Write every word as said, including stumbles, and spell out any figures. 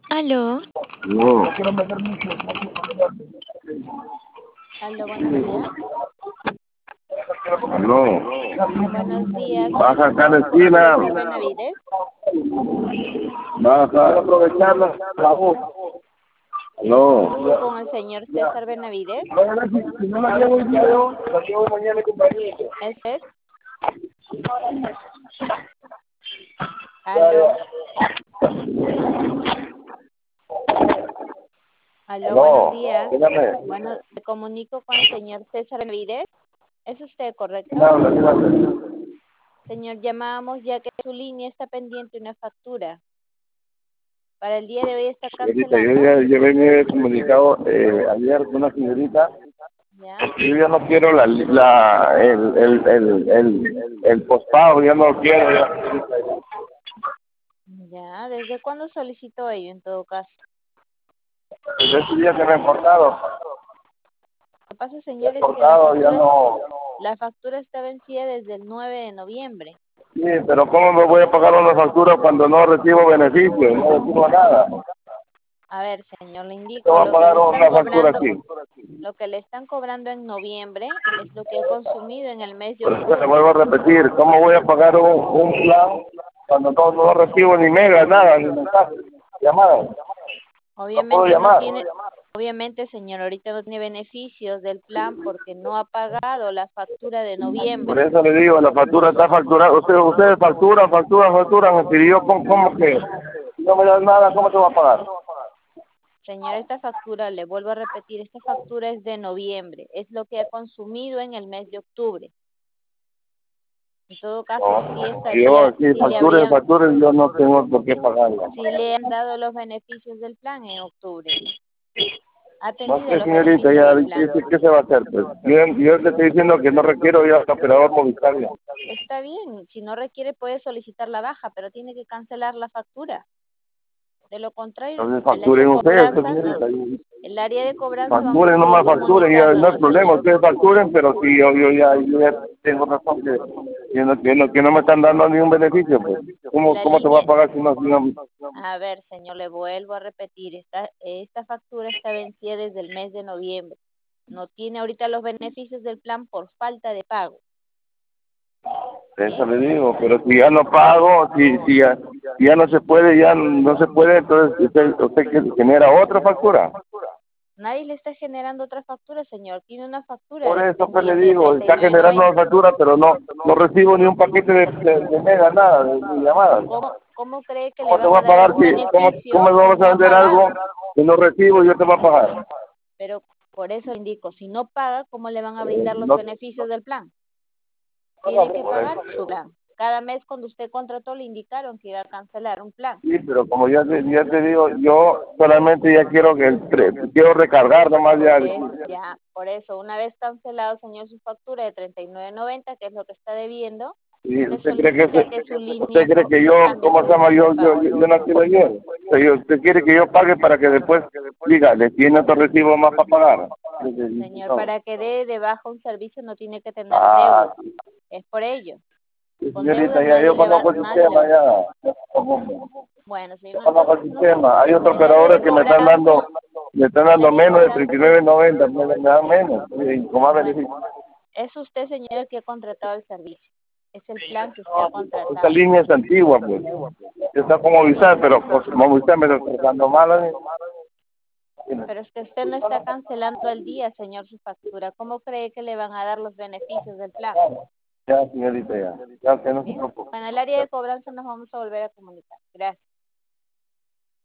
Aló, No, aló, buenos días. no. Buenos días, con el Baja acá a la señor esquina. César Benavides. Baja a aprovechar la la voz. No. Con el señor César Benavides. Si no la llevo hoy día yo, la llevo mañana compañía. ¿Este es? Aló, aló, buenos No, días. dígame. Bueno, me comunico con el señor César Benavides. ¿Es usted ¿Quién correcto? habla? Dígame. Señor, llamamos ya que su línea está pendiente una factura. Para el día de hoy está Señorita, yo cancelando. ya yo venía comunicado eh, ayer con una señorita. ¿Ya? Yo ya no quiero la, la el, el, el, el, el postpago, ya no lo quiero. Ya. ¿Ya? ¿Desde cuándo solicitó ello en todo caso? Desde ese día que me he portado, Lo que pasa, me he señor, es que la portado, ya factura, no. la factura está vencida desde el nueve de noviembre. Sí, pero ¿cómo me voy a pagar una factura cuando no recibo beneficios? No recibo nada. A ver, señor, le ¿Te indico, va a lo que pagar le están una factura cobrando, aquí? lo que le están cobrando en noviembre es lo que he consumido en el mes de Por eso le octubre. vuelvo a repetir, ¿cómo voy a pagar un, un plan cuando no, no recibo ni mega, nada, ni mensajes, llamadas? No puedo Obviamente no llamar. tiene, obviamente, señor, ahorita no tiene beneficios del plan porque no ha pagado la factura de Por noviembre. eso le digo, la factura está facturada. Ustedes, ustedes facturan, facturan, facturan. Y yo, ¿cómo, cómo que? Si no me dan nada, ¿cómo se va a pagar? Señor, esta factura, le vuelvo a repetir, esta factura es de noviembre, es lo que ha consumido en el mes de octubre. En todo caso, sí No, yo, estaría, si sí le facturen, habrían, facturen, yo no tengo por qué pagarla. sí le han dado los beneficios del plan en octubre. Ha No tenido sé, los señorita, beneficios ya, del ¿qué, plan. qué se va a hacer? Pues yo, yo le estoy diciendo que no requiero ya al operador Movistar ya. Está bien, si no requiere puede solicitar la baja, pero tiene que cancelar la factura. De lo contrario, Entonces el área facturen de ustedes, pues, cobranza, señorita. y el área de cobranza vamos a Facturen, seguir nomás facturen, ya no hay comunicándonos, problema, señor. ustedes facturen, pero si yo, yo ya, yo ya tengo razón que, que, no, que, no, que no me están dando ningún beneficio, pues. ¿Cómo, La cómo te voy línea, a pagar si no, si no? a ver, señor, le vuelvo a repetir, esta, esta factura está vencida desde el mes de noviembre. No tiene ahorita los beneficios del plan por falta de pago. Eso ¿Sí? le digo, pero si ya no pago, si, si, ya, si ya no se puede, ya no se puede, entonces usted, usted genera otra factura. Nadie le está generando otra factura, señor. Tiene una factura Por de eso pues le pendiente de digo, treinta y está nueve generando una noventa. factura, pero no no recibo ni un paquete de, de, de mega, nada, de, de llamadas. ¿Cómo, cómo cree que le ¿Cómo te van voy a a dar pagar algún si, cómo, cómo beneficio me si vamos no a ha vender algo pagado? que no recibo y yo te voy a pagar? Pero por eso indico, si no paga, ¿cómo le van a brindar los No, beneficios del plan? Tiene que por pagar eso. su plan. Cada mes cuando usted contrató le indicaron que iba a cancelar un plan. Sí, pero como ya te, ya te digo, yo solamente ya quiero que el tre- quiero recargar nomás ya. Es ya, por eso, una vez cancelado, señor, su factura de treinta y nueve noventa, que es lo que está debiendo, Y usted usted cree que solicita ese- que su usted línea cree que yo, cambie ¿cómo su se llama? método de Yo, yo, pago. yo, yo nací ayer. O sea, yo- usted quiere que yo pague para que después diga, le tiene otro recibo más para pagar. Señor, No. para que dé de baja un servicio no tiene que tener Ah, deuda. Es por ello. sí, Con deuda señorita, ya nadie yo le va, conozco el nadie le va. sistema, ya. Bueno, señor, Yo no, conozco el entonces no, sistema. Hay otros el área operadores de que me están cobranza, dando, me están el dando área de menos de cobranza, treinta y nueve noventa, me, me dan menos. Y con más bueno, beneficio. es usted, señor, el que ha contratado el servicio. Es el plan que usted ha Esta contratado. línea es antigua, pues. Está como Movistar, pero pues, Movistar me está tratando mal. ¿Eh? Pero es que usted no está cancelando al día, señor, su factura. ¿Cómo cree que le van a dar los beneficios del plan? Ya, señorita, ya. Ya, que no se ¿Sí? preocupe. Bueno, el área de cobranza nos vamos a volver a comunicar. Gracias.